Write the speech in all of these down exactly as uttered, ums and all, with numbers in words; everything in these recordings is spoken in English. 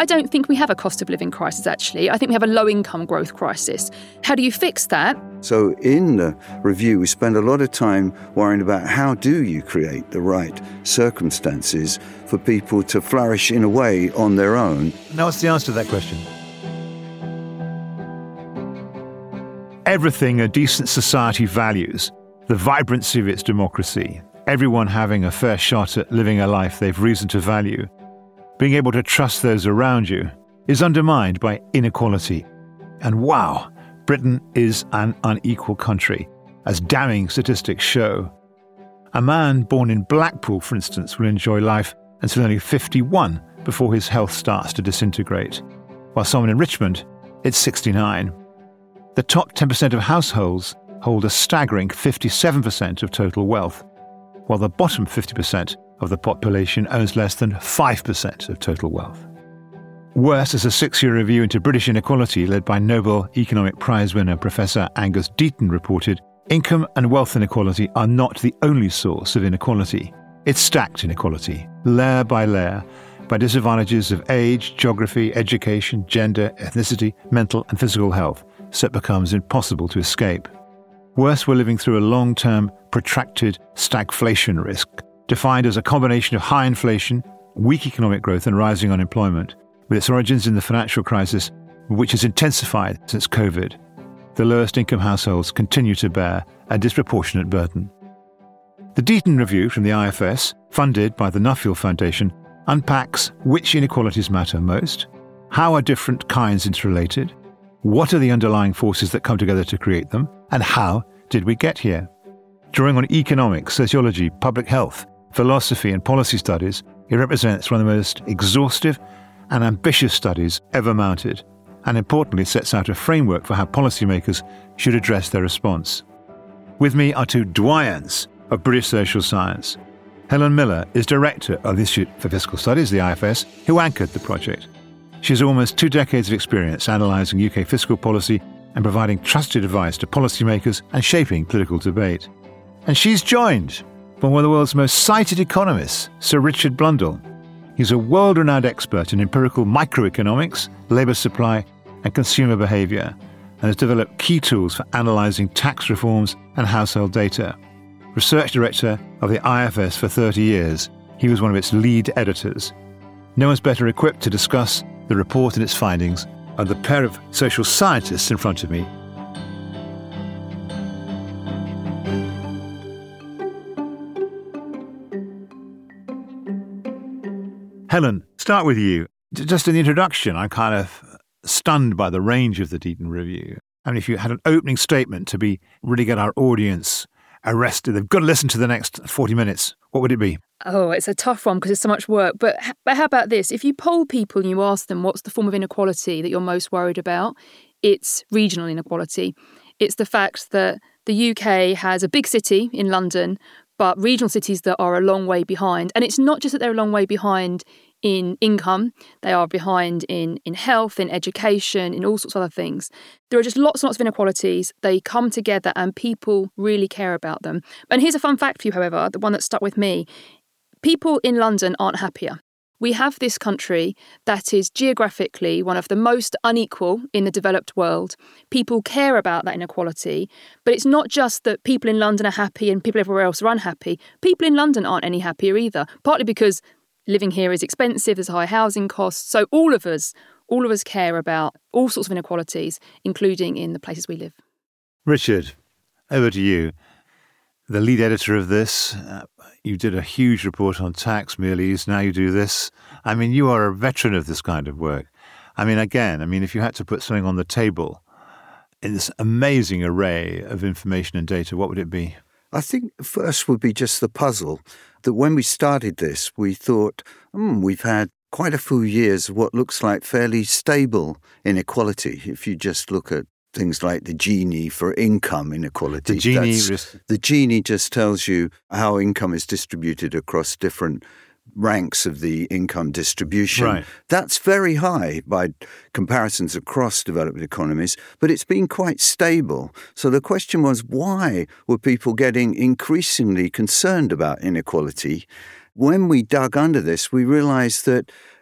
I don't think we have a cost of living crisis, actually. I think we have a low-income growth crisis. How do you fix that? So in the review, we spend a lot of time worrying about how do you create the right circumstances for people to flourish in a way on their own. Now, what's the answer to that question? Everything a decent society values, the vibrancy of its democracy, everyone having a fair shot at living a life they've reason to value, being able to trust those around you, is undermined by inequality. And wow, Britain is an unequal country, as damning statistics show. A man born in Blackpool, for instance, will enjoy life until only fifty-one before his health starts to disintegrate, while someone in Richmond, it's sixty-nine. The top ten percent of households hold a staggering fifty-seven percent of total wealth, while the bottom fifty percent of the population owns less than five percent of total wealth. Worse, as a six-year review into British inequality led by Nobel Economic Prize winner Professor Angus Deaton reported, income and wealth inequality are not the only source of inequality. It's stacked inequality, layer by layer, by disadvantages of age, geography, education, gender, ethnicity, mental and physical health, so it becomes impossible to escape. Worse, we're living through a long-term, protracted stagflation risk, defined as a combination of high inflation, weak economic growth and rising unemployment, with its origins in the financial crisis, which has intensified since COVID. The lowest income households continue to bear a disproportionate burden. The Deaton Review from the I F S, funded by the Nuffield Foundation, unpacks which inequalities matter most, how are different kinds interrelated, what are the underlying forces that come together to create them, and how did we get here? Drawing on economics, sociology, public health, philosophy and policy studies, it represents one of the most exhaustive and ambitious studies ever mounted, and importantly sets out a framework for how policymakers should address their response. With me are two doyens of British social science. Helen Miller is director of the Institute for Fiscal Studies, the I F S, who anchored the project. She has almost two decades of experience analysing U K fiscal policy and providing trusted advice to policymakers and shaping political debate. And she's joined by one of the world's most cited economists, Sir Richard Blundell. He's a world-renowned expert in empirical microeconomics, labour supply and consumer behaviour, and has developed key tools for analysing tax reforms and household data. Research director of the I F S for thirty years, he was one of its lead editors. No one's better equipped to discuss the report and its findings are the pair of social scientists in front of me. Helen, start with you. Just in the introduction, I'm kind of stunned by the range of the Deaton Review. I mean, if you had an opening statement to be really get our audience arrested, they've got to listen to the next forty minutes, what would it be? Oh, it's a tough one because it's so much work. But, but how about this? If you poll people and you ask them what's the form of inequality that you're most worried about, it's regional inequality. It's the fact that the U K has a big city in London, but regional cities that are a long way behind. And it's not just that they're a long way behind in income, they are behind in, in health, in education, in all sorts of other things. There are just lots and lots of inequalities. They come together and people really care about them. And here's a fun fact for you, however, the one that stuck with me. People in London aren't happier. We have this country that is geographically one of the most unequal in the developed world. People care about that inequality, but it's not just that people in London are happy and people everywhere else are unhappy. People in London aren't any happier either, partly because living here is expensive, there's high housing costs. So all of us, all of us care about all sorts of inequalities, including in the places we live. Richard, over to you. The lead editor of this, uh, you did a huge report on tax, Mealy's, now you do this. I mean, you are a veteran of this kind of work. I mean, again, I mean, if you had to put something on the table in this amazing array of information and data, what would it be? I think first would be just the puzzle that when we started this, we thought, hmm, we've had quite a few years of what looks like fairly stable inequality. If you just look at things like the Gini for income inequality. The Gini, the Gini just tells you how income is distributed across different ranks of the income distribution. Right. That's very high by comparisons across developed economies, but it's been quite stable. So the question was, why were people getting increasingly concerned about inequality? When we dug under this, we realized that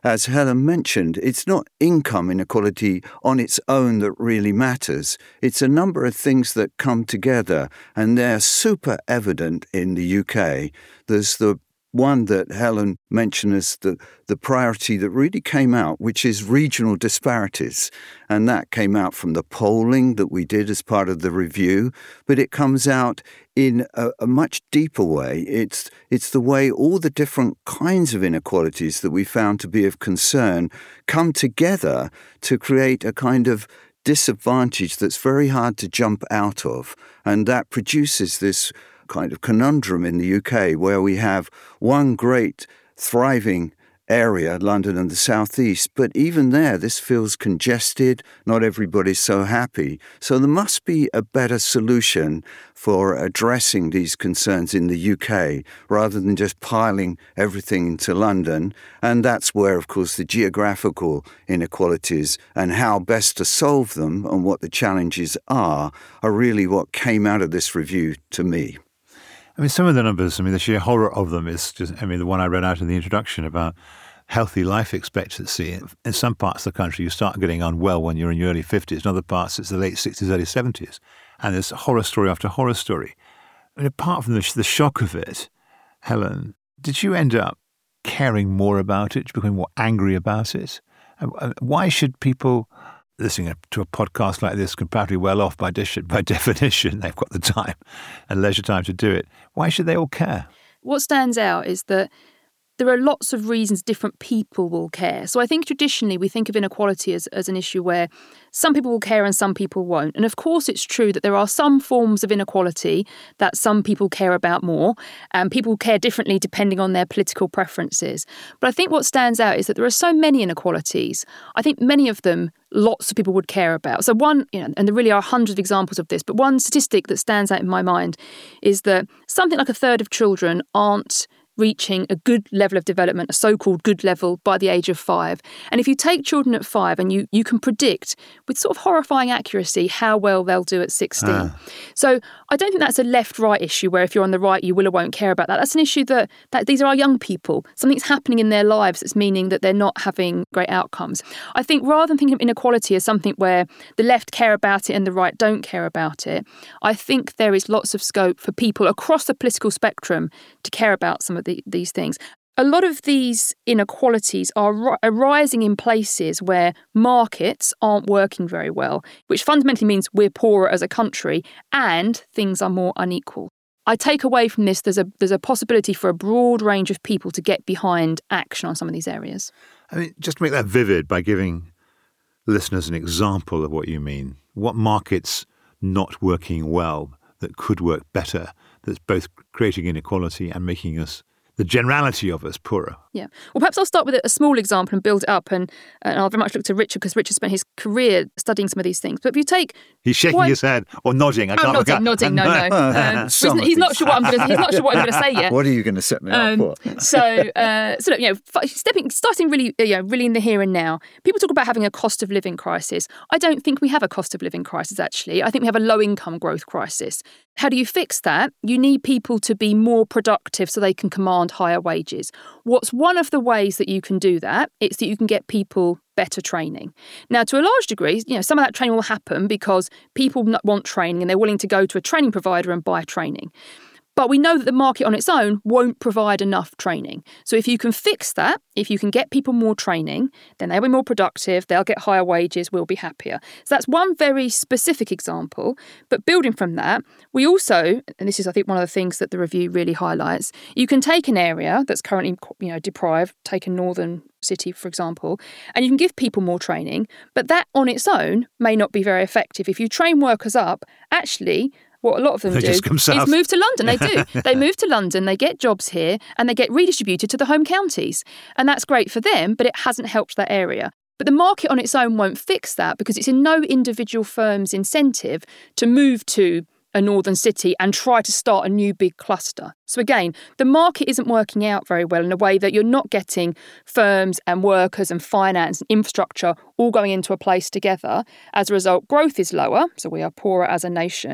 as Helen mentioned, it's not income inequality on its own that really matters. It's a number of things that come together, and they're super evident in the U K. There's the one that Helen mentioned as the, the priority that really came out, which is regional disparities. And that came out from the polling that we did as part of the review, but it comes out in a, a much deeper way. It's, it's the way all the different kinds of inequalities that we found to be of concern come together to create a kind of disadvantage that's very hard to jump out of. And that produces this kind of conundrum in the U K where we have one great thriving area, London and the southeast, but even there this feels congested, not everybody's so happy. So there must be a better solution for addressing these concerns in the U K rather than just piling everything into London. And that's where, of course, the geographical inequalities and how best to solve them and what the challenges are are really what came out of this review to me. I mean, some of the numbers, I mean, the sheer horror of them is just, I mean, the one I read out in the introduction about healthy life expectancy. In some parts of the country, you start getting unwell when you're in your early fifties. In other parts, it's the late sixties, early seventies. And there's horror story after horror story. I mean, apart from the, the shock of it, Helen, did you end up caring more about it? Did you become more angry about it? And why should people listening to a podcast like this comparatively well off by, by definition, they've got the time and leisure time to do it. Why should they all care? What stands out is that there are lots of reasons different people will care. So I think traditionally we think of inequality as, as an issue where some people will care and some people won't. And of course it's true that there are some forms of inequality that some people care about more, and people care differently depending on their political preferences. But I think what stands out is that there are so many inequalities. I think many of them lots of people would care about. So one, you know, and there really are hundreds of examples of this, but one statistic that stands out in my mind is that something like a third of children aren't reaching a good level of development, a so-called good level, by the age of five. And if you take children at five and you you can predict with sort of horrifying accuracy how well they'll do at sixteen. Ah. So I don't think that's a left-right issue where if you're on the right, you will or won't care about that. That's an issue that, that these are our young people. Something's happening in their lives that's meaning that they're not having great outcomes. I think rather than thinking of inequality as something where the left care about it and the right don't care about it, I think there is lots of scope for people across the political spectrum to care about some of the these things. A lot of these inequalities are arising in places where markets aren't working very well, which fundamentally means we're poorer as a country and things are more unequal. I take away from this there's a there's a possibility for a broad range of people to get behind action on some of these areas. I mean, just to make that vivid by giving listeners an example of what you mean. What markets not working well that could work better, that's both creating inequality and making us, the generality of us, poorer? Yeah. Well, perhaps I'll start with a small example and build it up. And, and I'll very much look to Richard because Richard spent his career studying some of these things. But if you take... He's shaking why, his head or nodding. I oh, can't nodding, look nodding, no, no. Um, he's, he's not sure what I'm going to. He's not sure what I'm going to say yet. What are you going to set me um, up for? so, uh, so look, you know, stepping, starting really, you know, really in the here and now. People talk about having a cost of living crisis. I don't think we have a cost of living crisis. Actually, I think we have a low income growth crisis. How do you fix that? You need people to be more productive so they can command higher wages. What's one of the ways that you can do that? It's that you can get people better training. Now, to a large degree, you know, some of that training will happen because people want training and they're willing to go to a training provider and buy training. But we know that the market on its own won't provide enough training. So if you can fix that, if you can get people more training, then they'll be more productive, they'll get higher wages, we'll be happier. So that's one very specific example. But building from that, we also, and this is, I think, one of the things that the review really highlights, you can take an area that's currently, you know, deprived, take a northern city, for example, and you can give people more training, but that on its own may not be very effective. If you train workers up, actually, what a lot of them they do just come is south. move to London. They do. They move to London, they get jobs here, and they get redistributed to the home counties. And that's great for them, but it hasn't helped that area. But the market on its own won't fix that because it's in no individual firm's incentive to move to a northern city and try to start a new big cluster. So again, the market isn't working out very well in a way that you're not getting firms and workers and finance and infrastructure all going into a place together. As a result, growth is lower, so we are poorer as a nation,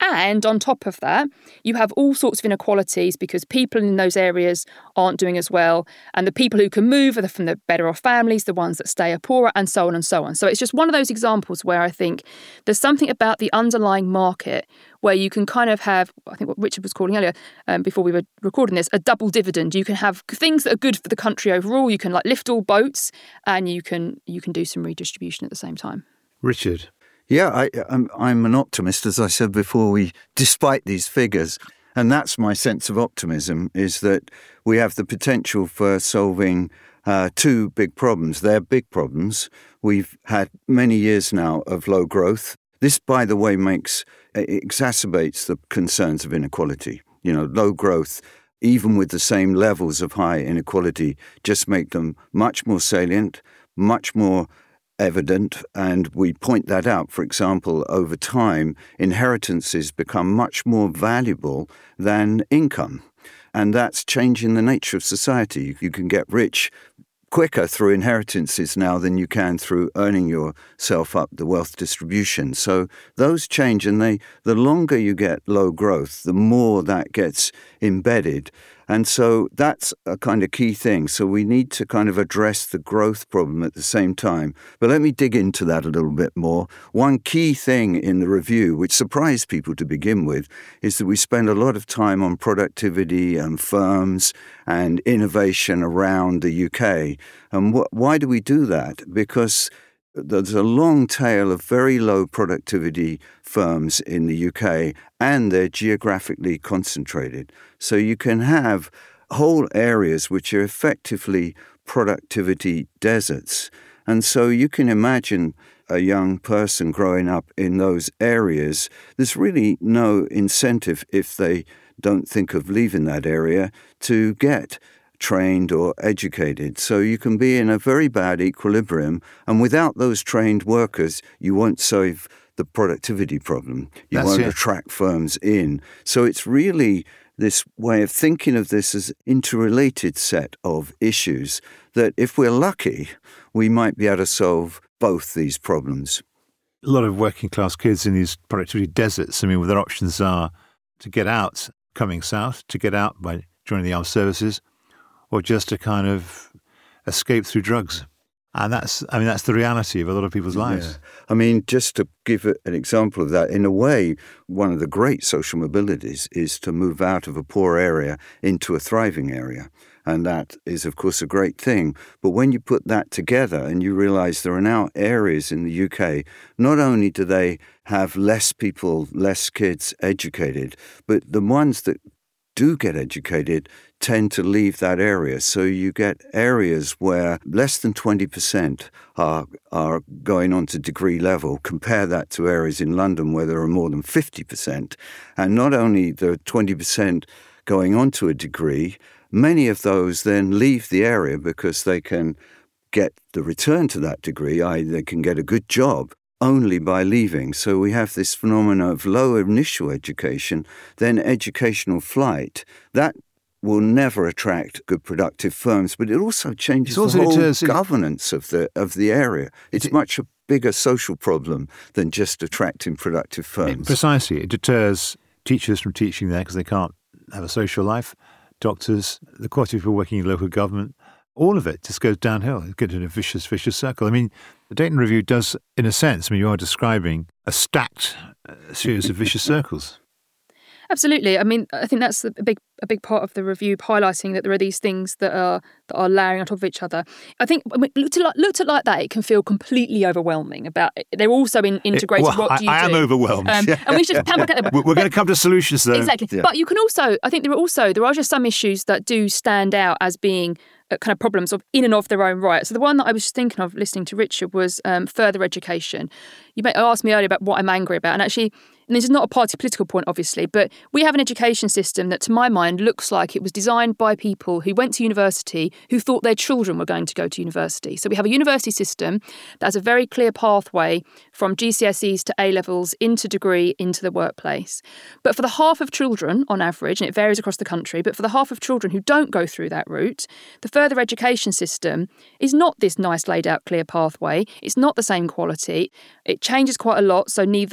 And on top of that, you have all sorts of inequalities because people in those areas aren't doing as well. And the people who can move are from the better off families, the ones that stay are poorer, and so on and so on. So it's just one of those examples where I think there's something about the underlying market where you can kind of have, I think what Richard was calling earlier, um, before we were recording this, a double dividend. You can have things that are good for the country overall. You can like lift all boats, and you can you can do some redistribution at the same time. Richard. Yeah, I, I'm, I'm an optimist, as I said before, we, despite these figures. And that's my sense of optimism, is that we have the potential for solving uh, two big problems. They're big problems. We've had many years now of low growth. This, by the way, makes it exacerbates the concerns of inequality. You know, low growth, even with the same levels of high inequality, just make them much more salient, much more evident, and we point that out. For example, over time, inheritances become much more valuable than income, and that's changing the nature of society. You can get rich quicker through inheritances now than you can through earning yourself up the wealth distribution. So those change, and they the longer you get low growth, the more that gets embedded. And so that's a kind of key thing. So we need to kind of address the growth problem at the same time. But let me dig into that a little bit more. One key thing in the review, which surprised people to begin with, is that we spend a lot of time on productivity and firms and innovation around the U K. And wh- why do we do that? Because there's a long tail of very low productivity firms in the U K, and they're geographically concentrated. So you can have whole areas which are effectively productivity deserts. And so you can imagine a young person growing up in those areas. There's really no incentive, if they don't think of leaving that area, to get trained or educated. So you can be in a very bad equilibrium, and without those trained workers, you won't solve the productivity problem. You That's won't it. attract firms in. So it's really this way of thinking of this as interrelated set of issues that, if we're lucky, we might be able to solve both these problems. A lot of working class kids in these productivity deserts, I mean, their options are to get out coming south, to get out by joining the armed services, or just to kind of escape through drugs. And that's, I mean, that's the reality of a lot of people's lives. Yeah. I mean, just to give an example of that, in a way, one of the great social mobilities is to move out of a poor area into a thriving area. And that is, of course, a great thing. But when you put that together and you realize there are now areas in the U K, not only do they have less people, less kids educated, but the ones that do get educated tend to leave that area. So you get areas where less than twenty percent are are going on to degree level. Compare that to areas in London where there are more than fifty percent. And not only the twenty percent going on to a degree, many of those then leave the area because they can get the return to that degree, that is they can get a good job only by leaving. So we have this phenomenon of low initial education, then educational flight. That will never attract good productive firms, but it also changes also the whole deters, governance of the of the area. It's it, much a bigger social problem than just attracting productive firms. Precisely. It deters teachers from teaching there because they can't have a social life. Doctors, the quality of people working in local government, all of it just goes downhill. You get in a vicious, vicious circle. I mean, the Dayton Review does, in a sense, I mean, you are describing a stacked uh, series of vicious circles. Absolutely. I mean, I think that's a big a big part of the review, highlighting that there are these things that are that are layering on top of each other. I think when looked at, looked at like that, it can feel completely overwhelming. About they're also in, integrated. It, well, what do you I, I do? am overwhelmed. Um, and we should come back at that. We're going to come to solutions, though. Exactly. Yeah. But you can also, I think there are also there are just some issues that do stand out as being kind of problems of in and of their own right. So the one that I was just thinking of listening to Richard was um, further education. You asked me earlier about what I'm angry about, and actually, and this is not a party political point, obviously, but we have an education system that, to my mind, looks like it was designed by people who went to university who thought their children were going to go to university. So we have a university system that has a very clear pathway from G C S Es to A-levels into degree into the workplace. But for the half of children, on average, and it varies across the country, but for the half of children who don't go through that route, the further education system is not this nice laid out clear pathway. It's not the same quality. It changes quite a lot, so neither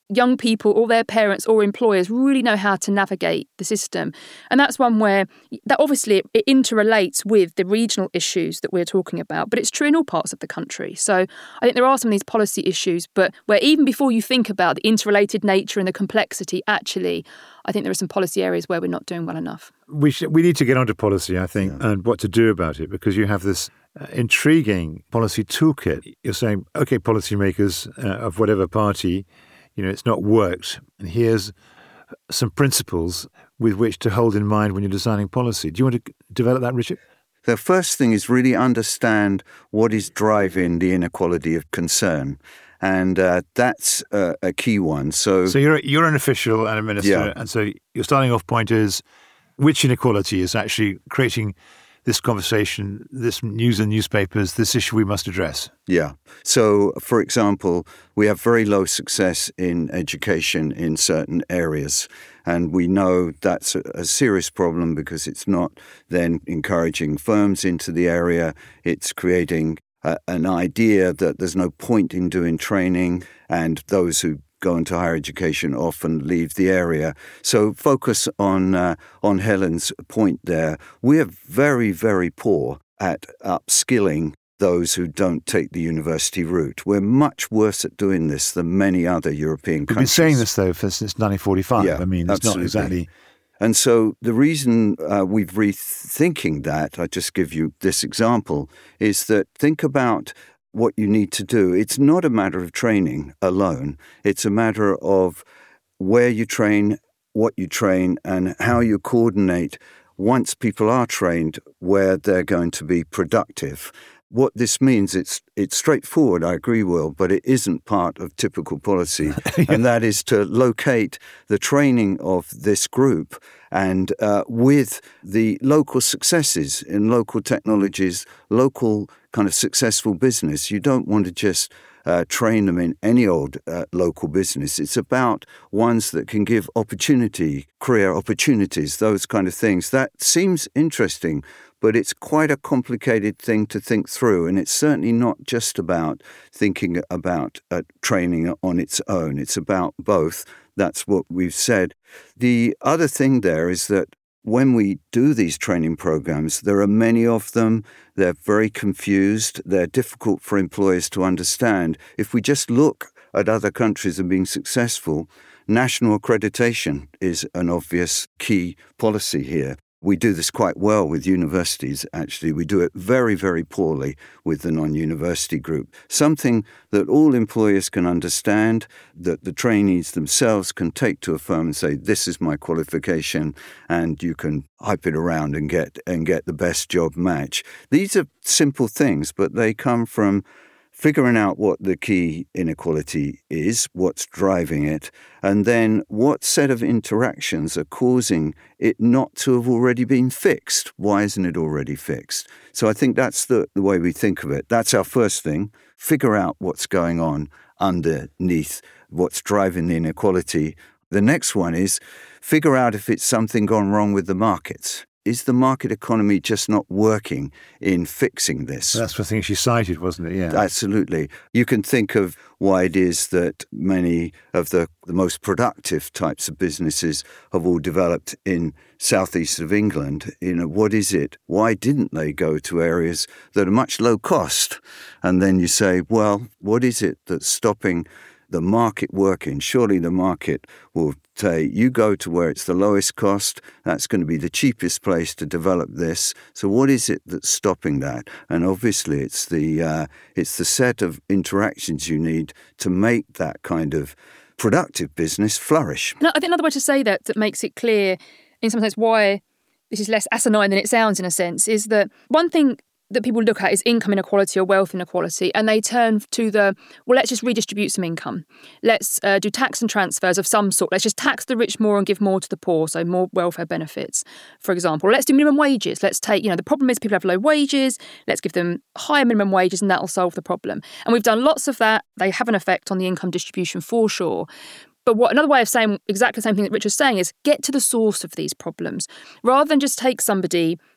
young people or their parents or employers really know how to navigate the system. And that's one where that obviously it interrelates with the regional issues that we're talking about, but it's true in all parts of the country. So I think there are some of these policy issues, but where even before you think about the interrelated nature and the complexity, actually, I think there are some policy areas where we're not doing well enough. We should, we need to get onto policy, I think, yeah. and what to do about it, because you have this uh, intriguing policy toolkit. You're saying, OK, policymakers uh, of whatever party, you know, it's not worked. And here's some principles with which to hold in mind when you're designing policy. Do you want to develop that, Richard? The first thing is really understand what is driving the inequality of concern. And uh, that's uh, a key one. So, so you're you're an official and a minister, yeah. and so your starting off point is which inequality is actually creating this conversation, this news in newspapers, this issue we must address. Yeah. So, for example, we have very low success in education in certain areas. And we know that's a, a serious problem because it's not then encouraging firms into the area. It's creating a, an idea that there's no point in doing training, and those who go into higher education often leave the area. So focus on uh, on Helen's point there. We're very, very poor at upskilling those who don't take the university route. We're much worse at doing this than many other European We've countries. We've been saying this, though, for, since nineteen forty-five. Yeah, I mean, it's absolutely. not exactly... And so the reason uh, we've rethinking that, I just give you this example, is that think about what you need to do. It's not a matter of training alone. It's a matter of where you train, what you train, and how you coordinate once people are trained, where they're going to be productive. What this means, it's it's straightforward, I agree, Will, but it isn't part of typical policy, yeah. And that is to locate the training of this group and uh, with the local successes in local technologies, local kind of successful business. You don't want to just uh, train them in any old uh, local business. It's about ones that can give opportunity, career opportunities, those kind of things. That seems interesting, but it's quite a complicated thing to think through. And it's certainly not just about thinking about uh, training on its own. It's about both. That's what we've said. The other thing there is that when we do these training programs, there are many of them. They're very confused. They're difficult for employers to understand. If we just look at other countries and being successful, national accreditation is an obvious key policy here. We do this quite well with universities, actually. We do it very, very poorly with the non-university group. Something that all employers can understand, that the trainees themselves can take to a firm and say, this is my qualification, and you can hype it around and get and get the best job match. These are simple things, but they come from figuring out what the key inequality is, what's driving it, and then what set of interactions are causing it not to have already been fixed. Why isn't it already fixed? So I think that's the, the way we think of it. That's our first thing. Figure out what's going on underneath, what's driving the inequality. The next one is figure out if it's something gone wrong with the markets. Is the market economy just not working in fixing this? That's the thing she cited, wasn't it? Yeah, absolutely. You can think of why it is that many of the, the most productive types of businesses have all developed in southeast of England. You know, what is it? Why didn't they go to areas that are much low cost? And then you say, well, what is it that's stopping the market working? Surely the market will say, you go to where it's the lowest cost, that's going to be the cheapest place to develop this. So what is it that's stopping that? And obviously it's the uh, it's the set of interactions you need to make that kind of productive business flourish. No, I think another way to say that that makes it clear in some sense why this is less asinine than it sounds in a sense is that one thing that people look at is income inequality or wealth inequality, and they turn to the, well, let's just redistribute some income. Let's uh, do tax and transfers of some sort. Let's just tax the rich more and give more to the poor, so more welfare benefits, for example. Let's do minimum wages. Let's take, you know, the problem is people have low wages. Let's give them higher minimum wages and that'll solve the problem. And we've done lots of that. They have an effect on the income distribution for sure. But what another way of saying exactly the same thing that Richard's saying is get to the source of these problems. Rather than just take somebody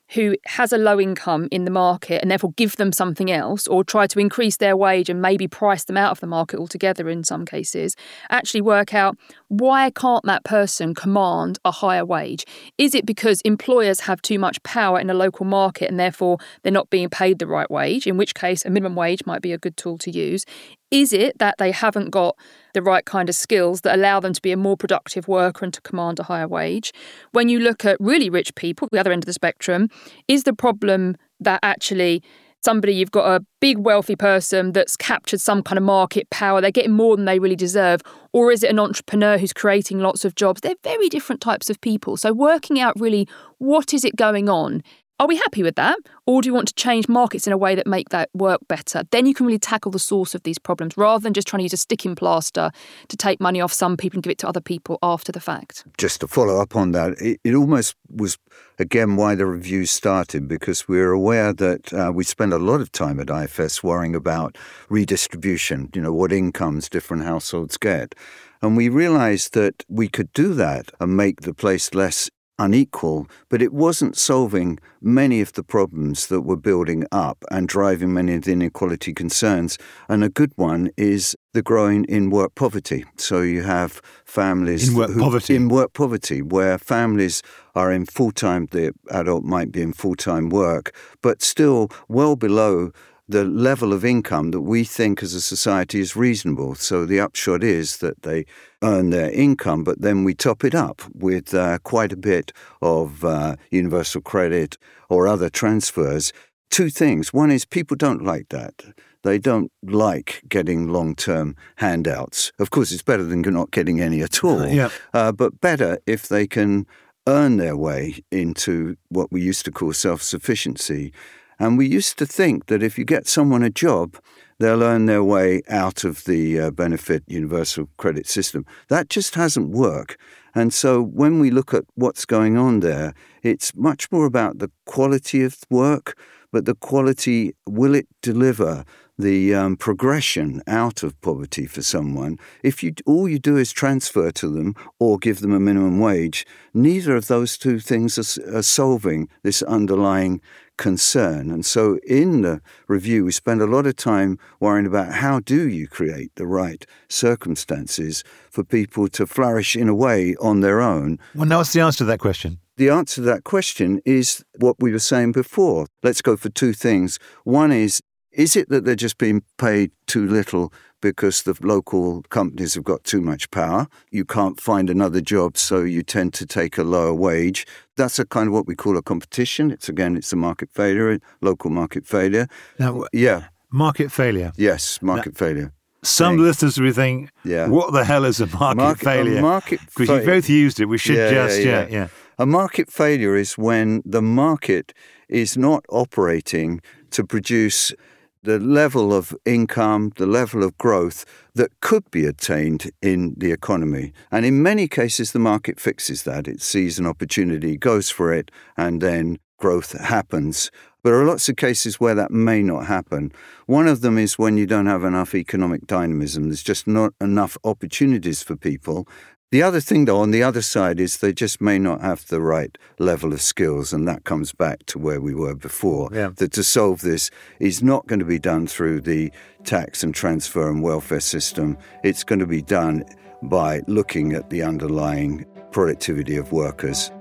who has a low income in the market and therefore give them something else, or try to increase their wage and maybe price them out of the market altogether in some cases, actually work out, why can't that person command a higher wage? Is it because employers have too much power in a local market and therefore they're not being paid the right wage, in which case a minimum wage might be a good tool to use? Is it that they haven't got the right kind of skills that allow them to be a more productive worker and to command a higher wage? When you look at really rich people, the other end of the spectrum, is the problem that actually somebody, you've got a big wealthy person that's captured some kind of market power, they're getting more than they really deserve, or is it an entrepreneur who's creating lots of jobs? They're very different types of people. So working out really, what is it going on? Are we happy with that? Or do you want to change markets in a way that make that work better? Then you can really tackle the source of these problems rather than just trying to use a sticking plaster to take money off some people and give it to other people after the fact. Just to follow up on that, it, it almost was, again, why the review started, because we're aware that uh, we spend a lot of time at I F S worrying about redistribution, you know, what incomes different households get. And we realised that we could do that and make the place less unequal, but it wasn't solving many of the problems that were building up and driving many of the inequality concerns. And a good one is the growing in-work poverty. So you have families... In-work who, poverty. In-work poverty, where families are in full-time, the adult might be in full-time work, but still well below the level of income that we think as a society is reasonable. So the upshot is that they earn their income, but then we top it up with uh, quite a bit of uh, universal credit or other transfers. Two things. One is people don't like that. They don't like getting long-term handouts. Of course, it's better than not getting any at all, uh, yeah. uh, but better if they can earn their way into what we used to call self-sufficiency. And we used to think that if you get someone a job, they'll earn their way out of the uh, benefit universal credit system. That just hasn't worked. And so when we look at what's going on there, it's much more about the quality of work, but the quality, will it deliver the um, progression out of poverty for someone? If you all you do is transfer to them or give them a minimum wage, neither of those two things are, are solving this underlying concern. And so in the review, we spend a lot of time worrying about how do you create the right circumstances for people to flourish in a way on their own. Well, now what's the answer to that question? The answer to that question is what we were saying before. Let's go for two things. One is, is it that they're just being paid too little because the local companies have got too much power? You can't find another job, so you tend to take a lower wage. That's a kind of what we call a competition. It's, again, it's a market failure, local market failure. Now, yeah. Market failure. Yes, market now, failure. Some Thanks. listeners will think, yeah. what the hell is a market, market failure? Because fa- you both used it. We should yeah, just, yeah, yeah, yeah. yeah. A market failure is when the market is not operating to produce the level of income, the level of growth that could be attained in the economy. And in many cases, the market fixes that. It sees an opportunity, goes for it, and then growth happens. But there are lots of cases where that may not happen. One of them is when you don't have enough economic dynamism. There's just not enough opportunities for people. The other thing, though, on the other side is they just may not have the right level of skills, and that comes back to where we were before, yeah. that to solve this is not going to be done through the tax and transfer and welfare system. It's going to be done by looking at the underlying productivity of workers.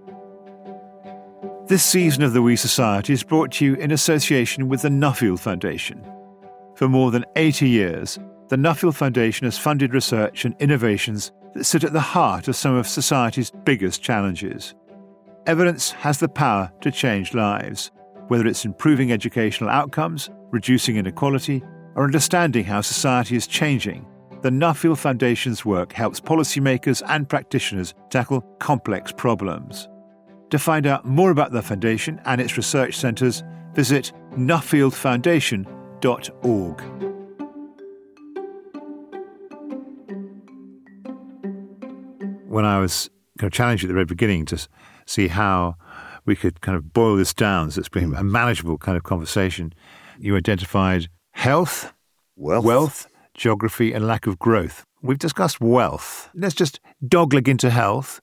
This season of The We Society is brought to you in association with the Nuffield Foundation. For more than eighty years, the Nuffield Foundation has funded research and innovations that sit at the heart of some of society's biggest challenges. Evidence has the power to change lives, whether it's improving educational outcomes, reducing inequality, or understanding how society is changing. The Nuffield Foundation's work helps policymakers and practitioners tackle complex problems. To find out more about the Foundation and its research centres, visit nuffield foundation dot org. When I was kind of challenged at the very beginning to see how we could kind of boil this down so it's been a manageable kind of conversation, you identified health, wealth, wealth, geography, and lack of growth. We've discussed wealth. Let's just dogleg into health.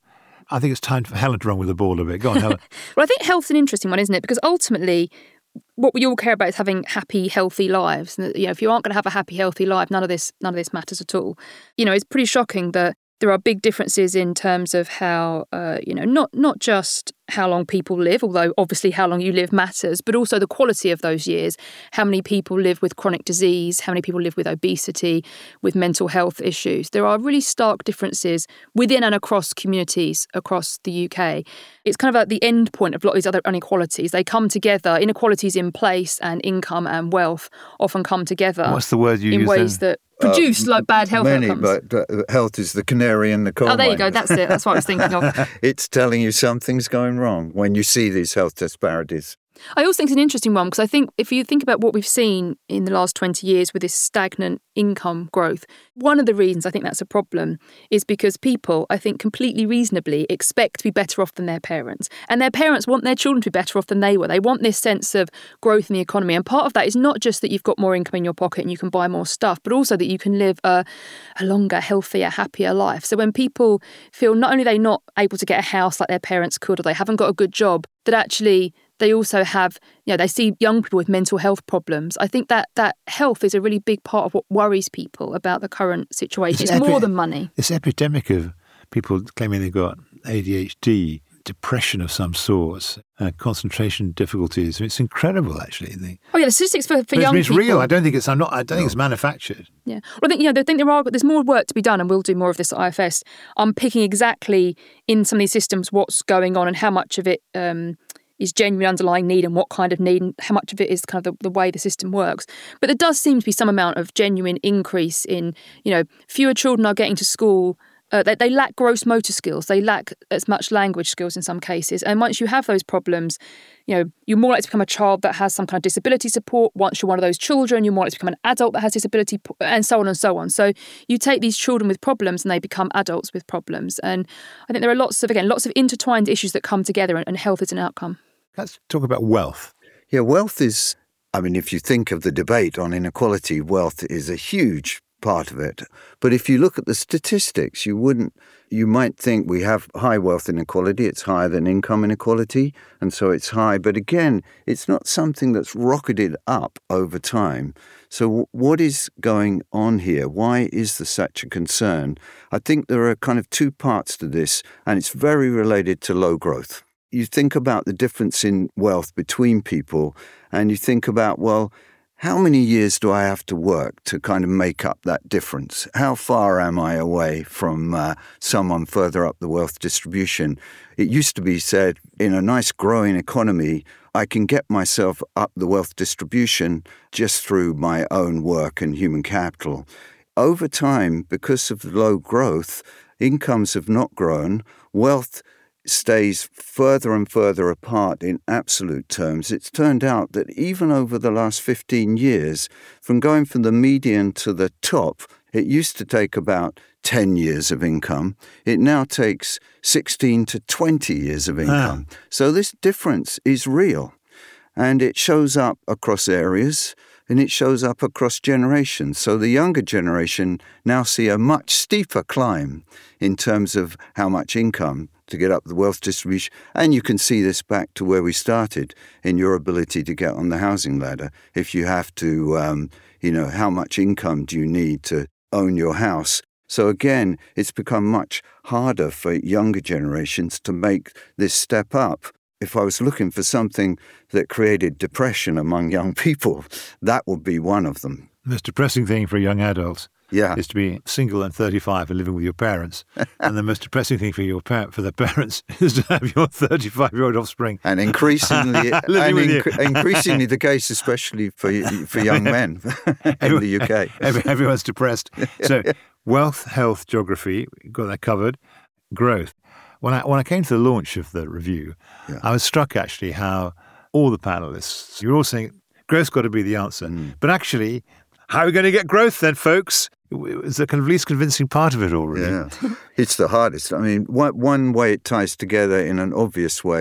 I think it's time for Helen to run with the ball a bit. Go on, Helen. Well, I think health's an interesting one, isn't it? Because ultimately, what we all care about is having happy, healthy lives. And, you know, if you aren't going to have a happy, healthy life, none of this, none of this matters at all. You know, it's pretty shocking that there are big differences in terms of how, uh, you know, not not just how long people live, although obviously how long you live matters, but also the quality of those years. How many people live with chronic disease? How many people live with obesity, with mental health issues? There are really stark differences within and across communities across the U K. It's kind of like the end point of a lot of these other inequalities. They come together, inequalities in place and income and wealth often come together. What's the word you in use ways then? that produce uh, like bad health many, outcomes. But uh, health is the canary in the coal Oh, there you mine. go. That's it. That's what I was thinking of. It's telling you something's going wrong when you see these health disparities. I also think it's an interesting one because I think if you think about what we've seen in the last twenty years with this stagnant income growth, one of the reasons I think that's a problem is because people, I think completely reasonably, expect to be better off than their parents. And their parents want their children to be better off than they were. They want this sense of growth in the economy. And part of that is not just that you've got more income in your pocket and you can buy more stuff, but also that you can live a, a longer, healthier, happier life. So when people feel not only are they not able to get a house like their parents could, or they haven't got a good job, that actually they also have, you know, they see young people with mental health problems. I think that that health is a really big part of what worries people about the current situation. It's, it's epi- more than money. This epidemic of people claiming they've got A D H D, depression of some sort, uh, concentration difficulties. It's incredible, actually. The, oh yeah, the statistics for, for but young it's, it's people. It's real. I don't think it's. I'm not. I don't no. think it's manufactured. Yeah, well, I think you know. I think there are. There's more work to be done, and we'll do more of this at I F S. I'm picking exactly in some of these systems what's going on and how much of it. Um, is genuine underlying need and what kind of need and how much of it is kind of the, the way the system works. But there does seem to be some amount of genuine increase in, you know, fewer children are getting to school. Uh, they, they lack gross motor skills. They lack as much language skills in some cases. And once you have those problems, you know, you're more likely to become a child that has some kind of disability support. Once you're one of those children, you're more likely to become an adult that has disability, and so on and so on. So you take these children with problems and they become adults with problems. And I think there are lots of, again, lots of intertwined issues that come together, and, and health is an outcome. Let's talk about wealth. Yeah, wealth is, I mean, if you think of the debate on inequality, wealth is a huge part of it. But if you look at the statistics, you wouldn't, you might think we have high wealth inequality. It's higher than income inequality, and so it's high. But again, it's not something that's rocketed up over time. So what is going on here? Why is there such a concern? I think there are kind of two parts to this, and it's very related to low growth. You think about the difference in wealth between people, and you think about, well, how many years do I have to work to kind of make up that difference? How far am I away from uh, someone further up the wealth distribution? It used to be said, in a nice growing economy, I can get myself up the wealth distribution just through my own work and human capital. Over time, because of low growth, incomes have not grown, wealth stays further and further apart in absolute terms. It's turned out that even over the last fifteen years, from going from the median to the top, it used to take about ten years of income. It now takes sixteen to twenty years of income. Ah. So this difference is real, and it shows up across areas, and it shows up across generations. So the younger generation now see a much steeper climb in terms of how much income to get up the wealth distribution. And you can see this back to where we started in your ability to get on the housing ladder. If you have to, um, you know, how much income do you need to own your house? So again, it's become much harder for younger generations to make this step up. If I was looking for something that created depression among young people, that would be one of them. The most depressing thing for young adults yeah. is to be single and thirty-five and living with your parents. And the most depressing thing for your par- for the parents is to have your thirty-five-year-old offspring. And increasingly, and inc- increasingly the case, especially for for young men in Everyone, the U K. Everyone's depressed. So wealth, health, geography, got that covered. Growth. When I when I came to the launch of the review, yeah. I was struck actually how all the panelists, you're all saying growth's got to be the answer. Mm. But actually, how are we going to get growth then, folks? It's the kind of least convincing part of it all, really. Yeah, it's the hardest. I mean, one, one way it ties together in an obvious way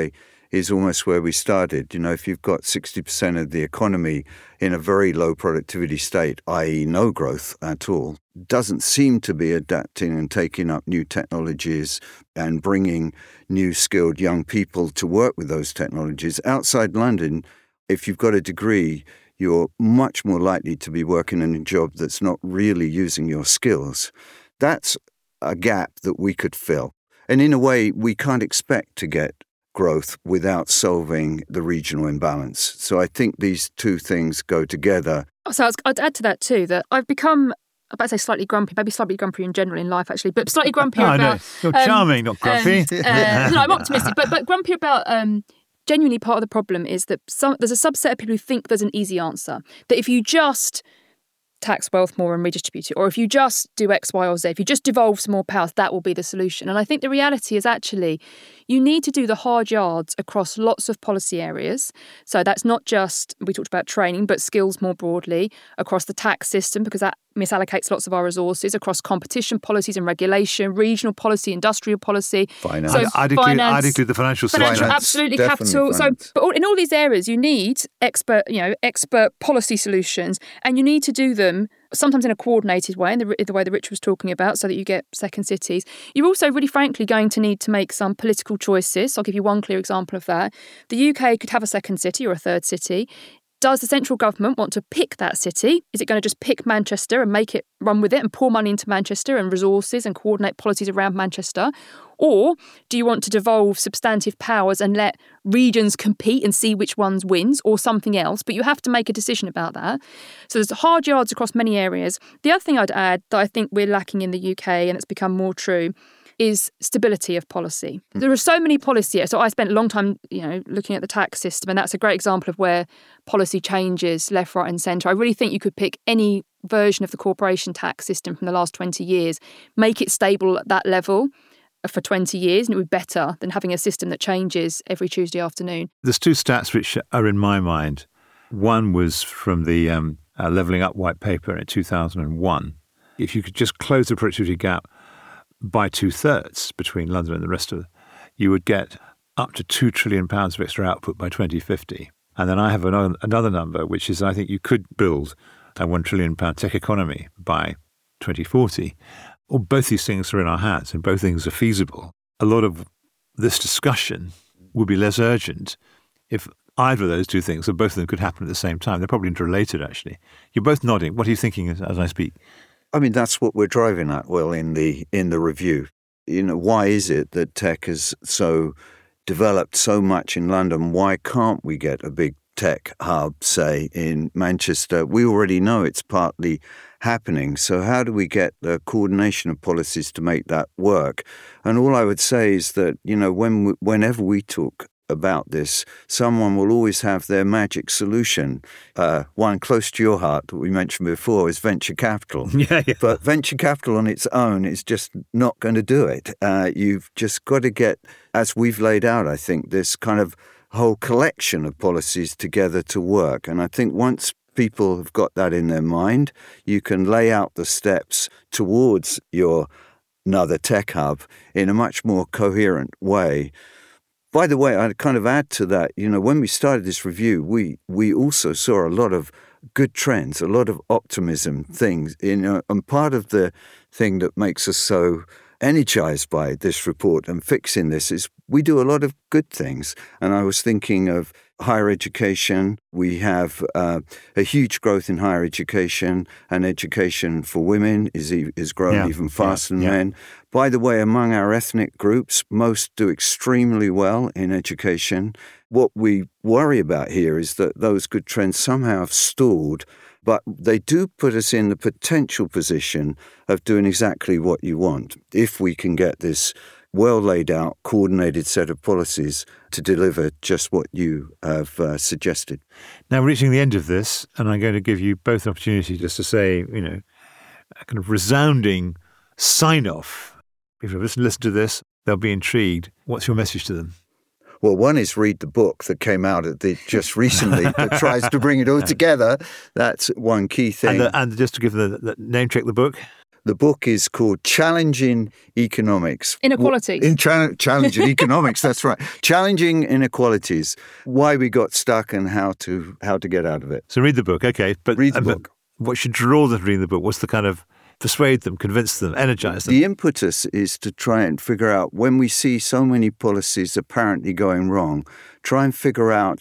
is almost where we started. You know, if you've got sixty percent of the economy in a very low productivity state, that is no growth at all, doesn't seem to be adapting and taking up new technologies and bringing new skilled young people to work with those technologies. Outside London, if you've got a degree, you're much more likely to be working in a job that's not really using your skills. That's a gap that we could fill. And in a way, we can't expect to get growth without solving the regional imbalance. So I think these two things go together. So I'd add to that too, that I've become, I'm about to say slightly grumpy, maybe slightly grumpy in general in life actually, but slightly grumpy oh, about... No, you're um, charming, not grumpy. Um, uh, no, I'm optimistic, but, but grumpy about... Um, genuinely part of the problem is that some, there's a subset of people who think there's an easy answer, that if you just tax wealth more and redistribute it, or if you just do X, Y, or Z, if you just devolve some more powers, that will be the solution. And I think the reality is actually you need to do the hard yards across lots of policy areas. So that's not just, we talked about training, but skills more broadly, across the tax system, because that misallocates lots of our resources, across competition policies and regulation, regional policy, industrial policy. Finance. So I'd, I'd, finance, include, I'd include the financial sector. Financial, Finance, absolutely, definitely capital. finance. So, but all, in all these areas, you need expert, you know, expert policy solutions, and you need to do them sometimes in a coordinated way, in the, the way that Rich was talking about, so that you get second cities. You're also really frankly going to need to make some political choices. I'll give you one clear example of that. The U K could have a second city or a third city. Does the central government want to pick that city? Is it going to just pick Manchester and make it run with it and pour money into Manchester and resources and coordinate policies around Manchester? Or do you want to devolve substantive powers and let regions compete and see which ones wins, or something else? But you have to make a decision about that. So there's hard yards across many areas. The other thing I'd add that I think we're lacking in the U K, and it's become more true, is stability of policy. There are so many policies. So I spent a long time, you know, looking at the tax system, and that's a great example of where policy changes left, right and centre. I really think you could pick any version of the corporation tax system from the last twenty years, make it stable at that level for twenty years, and it would be better than having a system that changes every Tuesday afternoon. There's two stats which are in my mind. One was from the um, uh, Levelling Up white paper in two thousand one. If you could just close the productivity gap by two-thirds between London and the rest of it, you would get up to two trillion pounds of extra output by twenty fifty. And then I have another, another number, which is I think you could build a one trillion pound tech economy by twenty forty. Well, both these things are in our hands and both things are feasible. A lot of this discussion would be less urgent if either of those two things, or both of them, could happen at the same time. They're probably interrelated, actually. You're both nodding. What are you thinking as, as I speak? I mean, that's what we're driving at, Will, in the in the review. You know, why is it that tech has so developed so much in London? Why can't we get a big tech hub, say, in Manchester? We already know it's partly happening. So how do we get the coordination of policies to make that work? And all I would say is that, you know, when we, whenever we talk about this, someone will always have their magic solution. Uh, one close to your heart that we mentioned before is venture capital. Yeah, yeah. But venture capital on its own is just not going to do it. Uh, you've just got to get, as we've laid out, I think, this kind of whole collection of policies together to work. And I think once people have got that in their mind, you can lay out the steps towards your another tech hub in a much more coherent way. By the way, I'd kind of add to that, you know, when we started this review, we we also saw a lot of good trends, a lot of optimism things. You know, and part of the thing that makes us so energized by this report and fixing this is we do a lot of good things. And I was thinking of higher education. We have uh, a huge growth in higher education, and education for women is is growing yeah, even faster yeah, than yeah. men. By the way, among our ethnic groups, most do extremely well in education. What we worry about here is that those good trends somehow have stalled, but they do put us in the potential position of doing exactly what you want if we can get this well laid out, coordinated set of policies to deliver just what you have uh, suggested. Now, we're reaching the end of this, and I'm going to give you both an opportunity just to say, you know, a kind of resounding sign-off. If you listen, listen to this, they'll be intrigued. What's your message to them? Well, one is read the book that came out at the, just recently that tries to bring it all together. That's one key thing. And, the, and just to give the, the name check the book. The book is called Challenging Economics. Inequalities. In cha- Challenging Economics, that's right. Challenging Inequalities, why we got stuck and how to how to get out of it. So read the book, okay. But Read the uh, book. What should draw them to read the book? What's the kind of persuade them, convince them, energize them? The impetus is to try and figure out, when we see so many policies apparently going wrong, try and figure out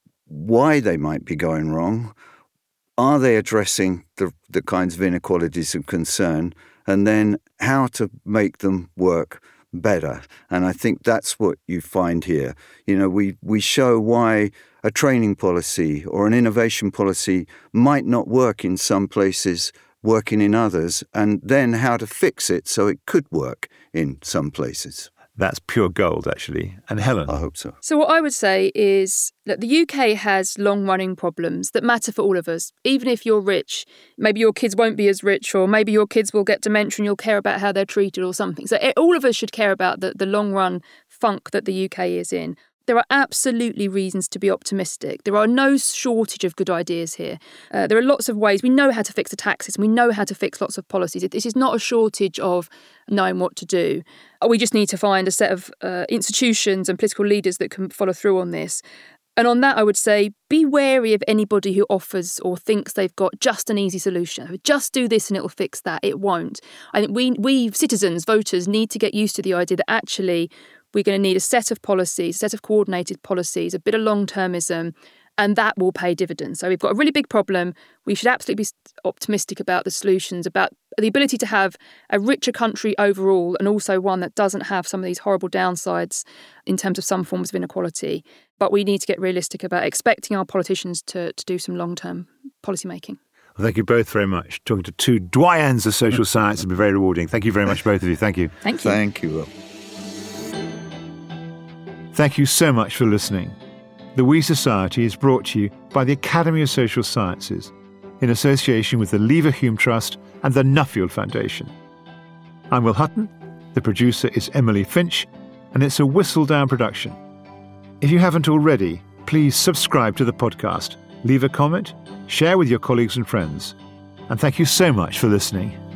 why they might be going wrong. Are they addressing the, the kinds of inequalities of concern? And then how to make them work better. And I think that's what you find here. You know, we, we show why a training policy or an innovation policy might not work in some places, working in others, and then how to fix it so it could work in some places. That's pure gold, actually. And Helen? I hope so. So what I would say is that the U K has long-running problems that matter for all of us. Even if you're rich, maybe your kids won't be as rich, or maybe your kids will get dementia and you'll care about how they're treated or something. So all of us should care about the, the long-run funk that the U K is in. There are absolutely reasons to be optimistic. There are no shortage of good ideas here. Uh, there are lots of ways. We know how to fix the taxes. We know how to fix lots of policies. This is not a shortage of knowing what to do. We just need to find a set of uh, institutions and political leaders that can follow through on this. And on that, I would say, be wary of anybody who offers or thinks they've got just an easy solution. Just do this and it'll fix that. It won't. I think we, we citizens, voters, need to get used to the idea that actually we're going to need a set of policies, a set of coordinated policies, a bit of long-termism, and that will pay dividends. So we've got a really big problem. We should absolutely be optimistic about the solutions, about the ability to have a richer country overall, and also one that doesn't have some of these horrible downsides in terms of some forms of inequality. But we need to get realistic about expecting our politicians to, to do some long-term policy making. Well, thank you both very much. Talking to two doyens of social science has been very rewarding. Thank you very much, both of you. Thank you. Thank you. Thank you, Will. Thank you so much for listening. The We Society is brought to you by the Academy of Social Sciences in association with the Leverhulme Trust and the Nuffield Foundation. I'm Will Hutton, the producer is Emily Finch, and it's a Whistledown production. If you haven't already, please subscribe to the podcast, leave a comment, share with your colleagues and friends. And thank you so much for listening.